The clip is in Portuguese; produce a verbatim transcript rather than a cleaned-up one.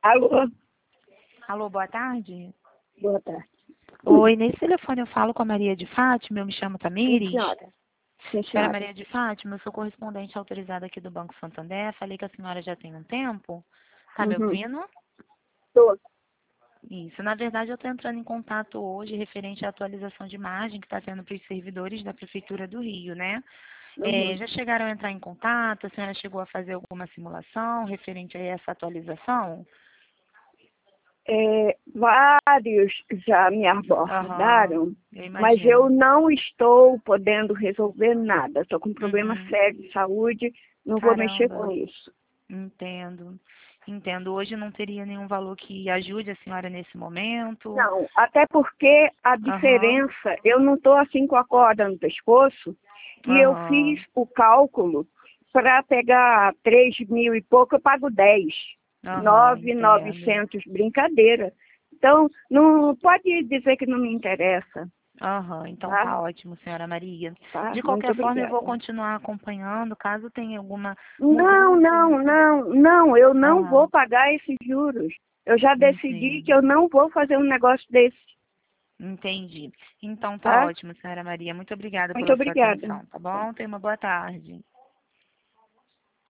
Alô? Alô, boa tarde. Boa tarde. Oi, nesse telefone eu falo com a Maria de Fátima, eu me chamo Sim, Tamires. senhora. Sim, Senhora senhora. Maria de Fátima, eu sou correspondente autorizada aqui do Banco Santander, falei que a senhora já tem um tempo. Tá me Uhum. ouvindo? Tô. Isso, na verdade eu estou entrando em contato hoje referente à atualização de margem que está tendo para os servidores da Prefeitura do Rio, né? É, Uhum. já chegaram a entrar em contato? A senhora chegou a fazer alguma simulação referente a essa atualização? É, vários já me Aham, abordaram, eu mas eu imagino. não estou podendo resolver nada. Estou com um problema Uhum. sério de saúde, não vou mexer com Caramba. isso. Entendo, entendo. Hoje não teria nenhum valor que ajude a senhora nesse momento? Não, até porque a Aham, diferença, eu não estou assim com a corda no pescoço, e eu fiz aham, o cálculo para pegar três mil e pouco, eu pago dez. aham, Nove, entendo. novecentos, brincadeira. Então, não pode dizer que não me interessa, Aham, então tá? tá ótimo, senhora Maria. Tá? De Muito qualquer forma, eu vou obrigada. continuar acompanhando, caso tenha alguma Não, mudança. não, não, não, eu não Ah, vou pagar esses juros. Eu já decidi que entendo. eu não vou fazer um negócio desse, Entendi. Então tá tá? ótimo, senhora Maria. Muito obrigada Muito pela sua obrigada. atenção, tá bom? Tenha uma boa tarde.